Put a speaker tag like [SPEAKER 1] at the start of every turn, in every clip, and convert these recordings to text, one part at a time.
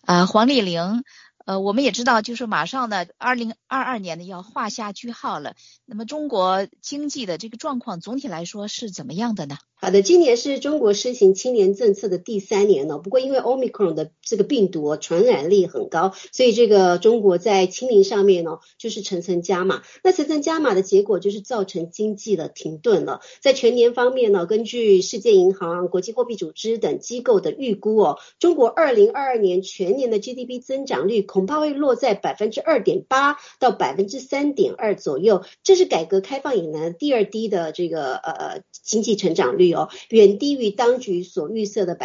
[SPEAKER 1] 黄丽玲，我们也知道，就是马上呢，2022年呢要画下句号了。那么中国经济的这个状况总体来说是怎么样的呢？
[SPEAKER 2] 好的，今年是中国施行清零政策的第3年了。不过因为 Omicron 的这个病毒传染力很高，所以这个中国在清零上面呢，就是层层加码。那层层加码的结果就是造成经济的停顿了。在全年方面呢，根据世界银行、国际货币组织等机构的预估中国2022年全年的 GDP 增长率恐怕会落在 2.8% 到 3.2% 左右，这是改革开放以来第2低的这个经济成长率远低于当局所预测的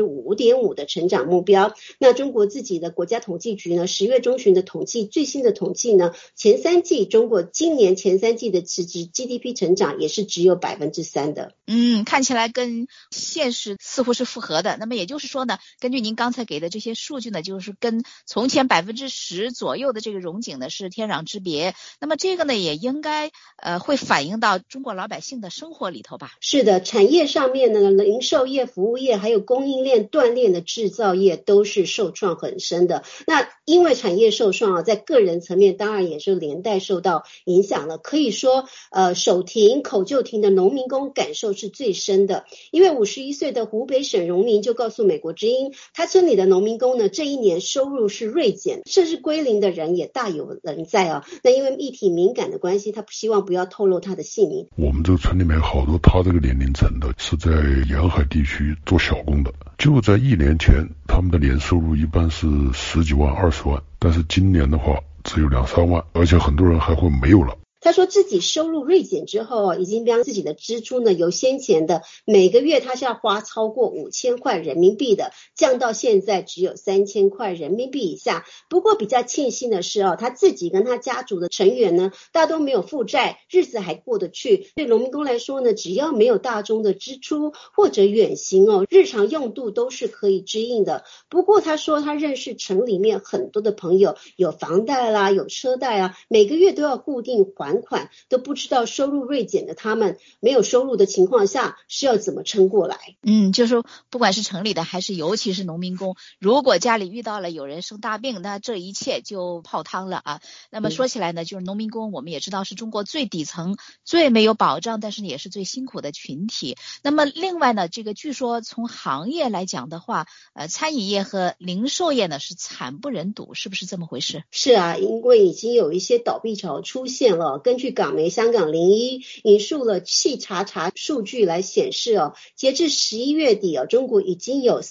[SPEAKER 2] 5.5% 的成长目标。那中国自己的国家统计局呢，10月中旬的最新的统计呢，中国今年前3季的实质 GDP 成长也是只有 3% 的。
[SPEAKER 1] 看起来跟现实似乎是符合的。那么也就是说呢，根据您刚才给的这些数据呢，就是跟从前 10% 左右的这个荣景呢是天壤之别。那么这个呢也应该会反映到中国老百姓的生活里头吧？
[SPEAKER 2] 是的，产业上面呢，零售业、服务业还有供应链断裂的制造业都是受创很深的。那因为产业受创在个人层面当然也是连带受到影响了。可以说手停口就停的农民工感受是最深的。因为51岁的湖北省农民就告诉美国之音，他村里的农民工呢，这一年收入是锐减，甚至归零的人也大有人在那因为议题敏感的关系，他希望不要透露他的姓名。
[SPEAKER 3] 我们这个村里面好多他这个年龄层的是在沿海地区做小工的，就在1年前他们的年收入一般是10几万、20万，但是今年的话只有2、3万，而且很多人还会没有了。
[SPEAKER 2] 他说自己收入锐减之后已经将自己的支出呢，由先前的每个月他是要花超过5000块人民币的，降到现在只有3000块人民币以下。不过比较庆幸的是他自己跟他家族的成员呢，大都没有负债，日子还过得去。对农民工来说呢，只要没有大宗的支出或者远行日常用度都是可以支应的。不过他说他认识城里面很多的朋友，有房贷啦，有车贷每个月都要固定还款，都不知道收入锐减的他们没有收入的情况下是要怎么撑过来。
[SPEAKER 1] 就是说不管是城里的还是尤其是农民工，如果家里遇到了有人生大病，那这一切就泡汤了那么说起来呢，就是农民工我们也知道是中国最底层最没有保障，但是也是最辛苦的群体。那么另外呢，这个据说从行业来讲的话，餐饮业和零售业呢是惨不忍睹，是不是这么回事？
[SPEAKER 2] 是因为已经有一些倒闭潮出现了。根据港媒香港01引述了企查查数据来显示截至11月底中国已经有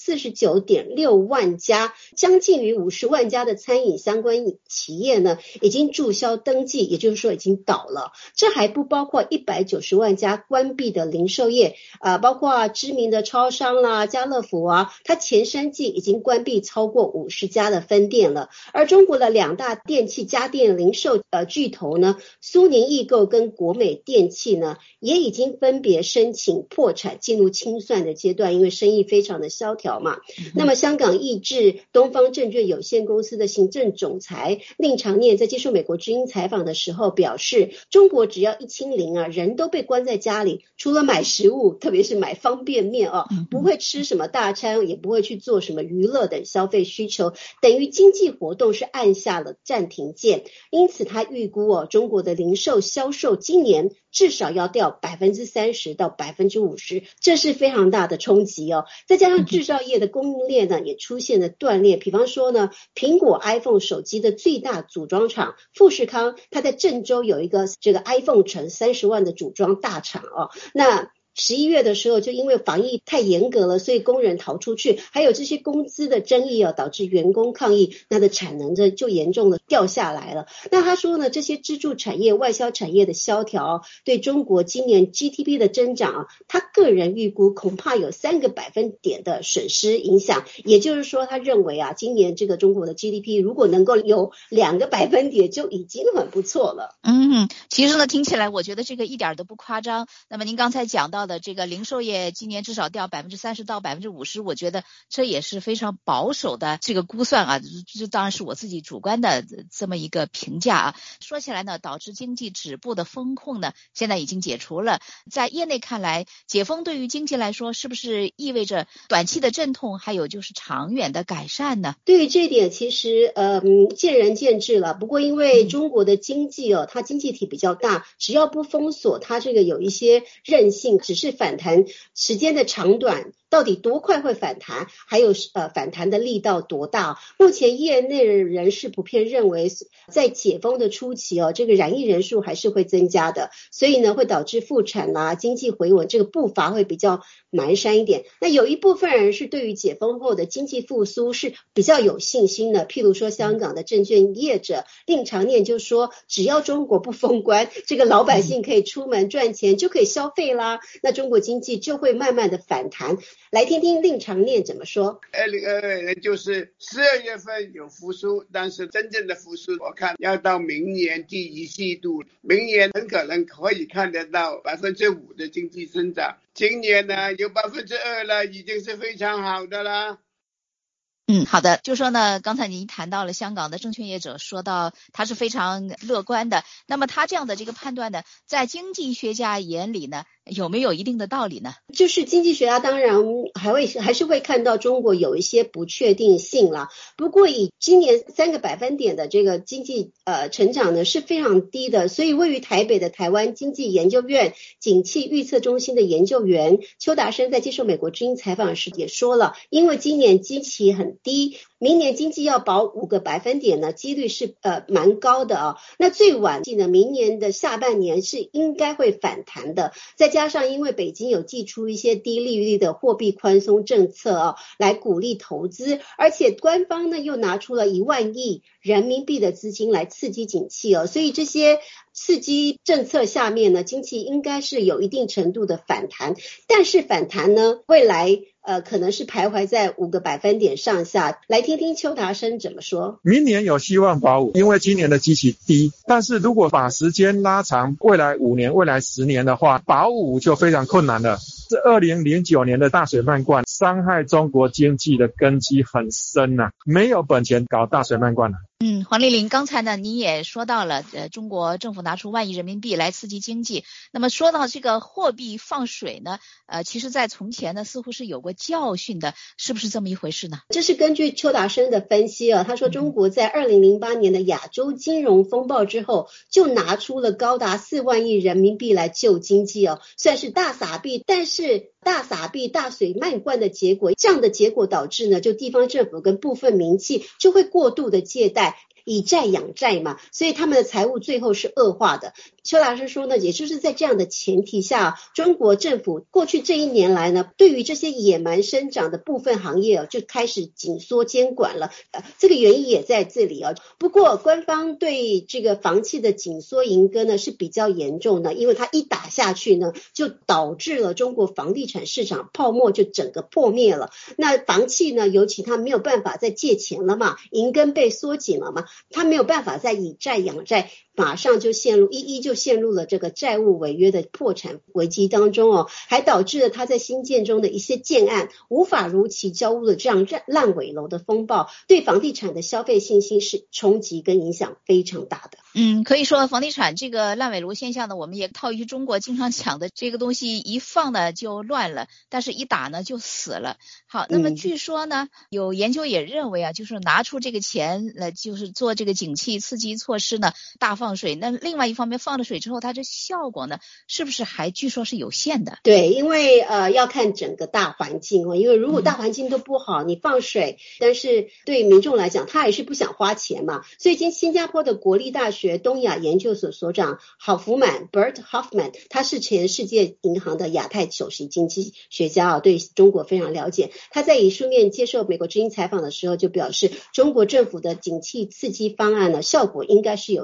[SPEAKER 2] 49.6 万家，将近于50万家的餐饮相关企业呢已经注销登记，也就是说已经倒了。这还不包括190万家关闭的零售业包括知名的超商啦、家乐福它前3季已经关闭超过50家的分店了。而中国的2大电器家电零售巨头呢，苏宁易购跟国美电器呢，也已经分别申请破产进入清算的阶段，因为生意非常的萧条嘛。那么香港易智东方证券有限公司的行政总裁令长念在接受美国之音采访的时候表示，中国只要一清零人都被关在家里，除了买食物，特别是买方便面不会吃什么大餐，也不会去做什么娱乐等消费需求，等于经济活动是按下了暂停键。因此他预估中国的零售销售今年至少要掉 30% 到 50%， 这是非常大的冲击再加上制造业的供应链呢也出现了断裂。比方说呢，苹果 iPhone 手机的最大组装厂富士康，它在郑州有一个这个 iPhone 乘30万的组装大厂那11月的时候就因为防疫太严格了，所以工人逃出去，还有这些工资的争议导致员工抗议，那的产能就严重的掉下来了。那他说呢，这些支柱产业外销产业的萧条对中国今年 GDP 的增长他个人预估恐怕有3个百分点的损失影响。也就是说他认为今年这个中国的 GDP 如果能够有2个百分点就已经很不错了。
[SPEAKER 1] 其实呢听起来我觉得这个一点都不夸张。那么您刚才讲到到的这个零售业今年至少掉30%到50%，我觉得这也是非常保守的这个估算啊，这当然是我自己主观的这么一个评价啊。说起来呢，导致经济止步的风控呢，现在已经解除了。在业内看来，解封对于经济来说，是不是意味着短期的阵痛，还有就是长远的改善呢？
[SPEAKER 2] 对于这一点，其实见仁见智了。不过因为中国的经济它经济体比较大，只要不封锁，它这个有一些韧性，只是反弹时间的长短。到底多快会反弹，还有反弹的力道多大？目前业内人士普遍认为，在解封的初期这个染疫人数还是会增加的，所以呢会导致复产经济回稳这个步伐会比较蹒跚一点。那有一部分人是对于解封后的经济复苏是比较有信心的，譬如说香港的证券业者令长念就说，只要中国不封关，这个老百姓可以出门赚钱，就可以消费啦，那中国经济就会慢慢的反弹。来听听令长念怎么说。
[SPEAKER 4] 2022年就是12月份有复苏，但是真正的复苏我看要到明年第一季度，明年很可能可以看得到5%的经济增长，今年呢有2%了，已经是非常好的啦。
[SPEAKER 1] 好的，就说呢，刚才您谈到了香港的证券业者说到他是非常乐观的，那么他这样的这个判断呢，在经济学家眼里呢，有没有一定的道理呢？
[SPEAKER 2] 就是经济学家当然还是会看到中国有一些不确定性啦，不过以今年3个百分点的这个经济成长呢是非常低的，所以位于台北的台湾经济研究院景气预测中心的研究员邱达生在接受美国之音采访时也说了，因为今年基期很低，明年经济要保5个百分点呢，几率是蛮高的那最晚呢，明年的下半年是应该会反弹的。再加上因为北京有祭出一些低利率的货币宽松政策来鼓励投资，而且官方呢又拿出了1万亿人民币的资金来刺激景气所以这些刺激政策下面呢，经济应该是有一定程度的反弹，但是反弹呢，未来可能是徘徊在5个百分点上下。来听听邱达生怎么说。
[SPEAKER 5] 明年有希望保5，因为今年的基期低，但是如果把时间拉长，未来5年、未来10年的话，保5就非常困难了。这2009年的大水漫灌伤害中国经济的根基很深没有本钱搞大水漫灌了。
[SPEAKER 1] 黄丽玲，刚才呢你也说到了中国政府拿出1万亿人民币来刺激经济，那么说到这个货币放水呢其实在从前呢似乎是有过教训的，是不是这么一回事呢？
[SPEAKER 2] 这是根据邱达生的分析他说中国在2008年的亚洲金融风暴之后就拿出了高达4万亿人民币来救经济算是大撒币，但是大撒币大水漫灌的结果，这样的结果导致呢，就地方政府跟部分民企就会过度的借贷，以债养债嘛，所以他们的财务最后是恶化的。邱老师说呢，也就是在这样的前提下，中国政府过去这1年来呢，对于这些野蛮生长的部分行业就开始紧缩监管了，这个原因也在这里不过官方对这个房企的紧缩营割呢是比较严重的，因为它一打下去呢，就导致了中国房地产市场泡沫就整个破灭了。那房企呢，尤其它没有办法再借钱了嘛，银根被缩紧了嘛，它没有办法再以债养债，马上就陷入了这个债务违约的破产危机当中还导致了他在新建中的一些建案无法如期交屋的这样烂尾楼的风暴，对房地产的消费信心是冲击跟影响非常大的。
[SPEAKER 1] 可以说房地产这个烂尾楼现象呢，我们也套一句中国经常讲的，这个东西一放呢就乱了，但是一打呢就死了。好，那么据说呢有研究也认为就是拿出这个钱就是做这个景气刺激措施呢大放水，那另外一方面放了水之后，它这效果呢是不是还据说是有限的？
[SPEAKER 2] 对，因为要看整个大环境因为如果大环境都不好，你放水，但是对民众来讲他还是不想花钱嘛，所以新加坡的国立大学东亚研究所所长郝福满 Bert Hoffman， 他是前世界银行的亚太首席经济学家对中国非常了解。他在以书面接受美国之音采访的时候就表示，中国政府的景气刺激方案呢效果应该是有限。为什么？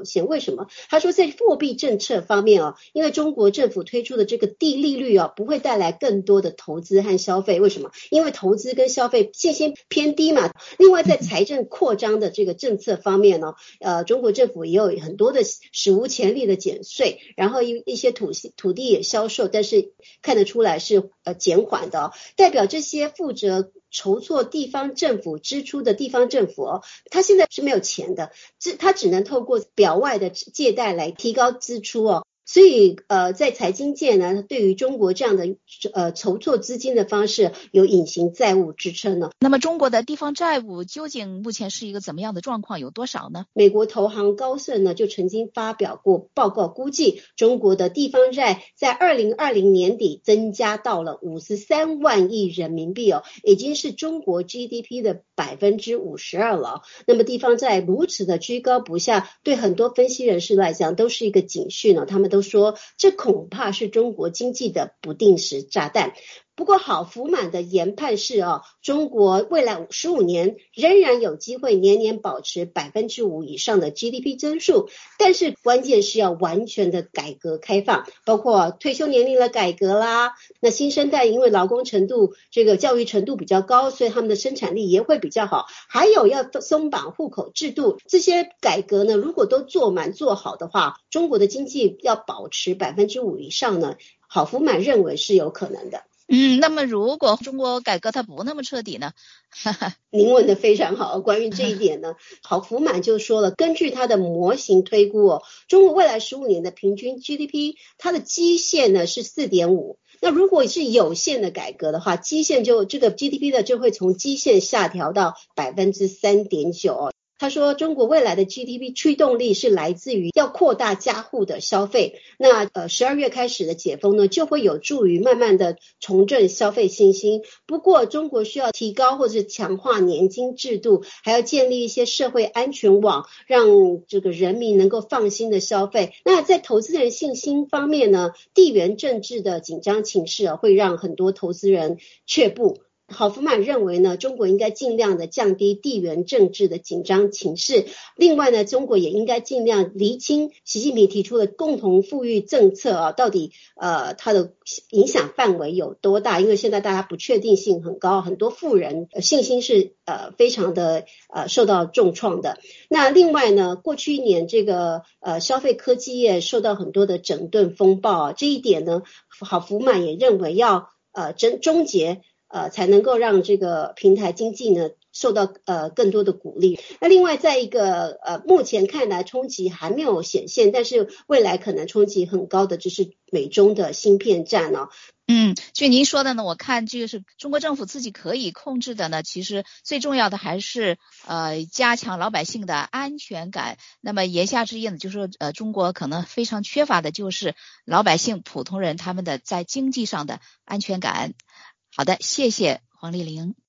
[SPEAKER 2] 什么？他说在货币政策方面因为中国政府推出的这个低利率不会带来更多的投资和消费。为什么？因为投资跟消费信心偏低嘛。另外在财政扩张的这个政策方面中国政府也有很多的史无前例的减税，然后一些土地也销售，但是看得出来是减缓的代表这些负责筹措地方政府支出的地方政府他现在是没有钱的，他只能透过表外的借贷来提高支出所以在财经界呢，对于中国这样的筹措资金的方式有隐形债务支撑呢。
[SPEAKER 1] 那么中国的地方债务究竟目前是一个怎么样的状况，有多少呢？
[SPEAKER 2] 美国投行高盛呢就曾经发表过报告，估计中国的地方债在2020年底增加到了53万亿人民币已经是中国 GDP 的52%了。那么地方债如此的居高不下，对很多分析人士来讲都是一个警讯他们都说这恐怕是中国经济的不定时炸弹。不过郝福满的研判是中国未来15年仍然有机会年年保持5%以上的 GDP 增速，但是关键是要完全的改革开放，包括退休年龄的改革啦，那新生代因为劳工程度这个教育程度比较高，所以他们的生产力也会比较好，还有要松绑户口制度，这些改革呢如果都做满做好的话，中国的经济要保持5%以上呢，郝福满认为是有可能的。
[SPEAKER 1] 那么如果中国改革它不那么彻底呢？
[SPEAKER 2] 您问得非常好，关于这一点呢，郝福满就说了，根据他的模型推估中国未来15年的平均 GDP 它的基线呢是 4.5， 那如果是有限的改革的话，基线就这个 GDP 的就会从基线下调到 3.9%。他说中国未来的 GDP 驱动力是来自于要扩大家户的消费，那12月开始的解封呢就会有助于慢慢的重振消费信心。不过中国需要提高或者强化年金制度，还要建立一些社会安全网，让这个人民能够放心的消费。那在投资人信心方面呢，地缘政治的紧张情势会让很多投资人却步。郝福满认为呢，中国应该尽量的降低地缘政治的紧张情势。另外呢，中国也应该尽量厘清习近平提出的共同富裕政策到底它的影响范围有多大？因为现在大家不确定性很高，很多富人信心是非常的受到重创的。那另外呢，过去1年这个消费科技业受到很多的整顿风暴这一点呢，郝福满也认为要终结才能够让这个平台经济呢受到更多的鼓励。那另外在一个目前看来冲击还没有显现，但是未来可能冲击很高的就是美中的芯片战
[SPEAKER 1] 就您说的呢，我看这个是中国政府自己可以控制的呢，其实最重要的还是加强老百姓的安全感。那么言下之意呢，就是说中国可能非常缺乏的就是老百姓普通人他们的在经济上的安全感。好的，谢谢黄丽玲。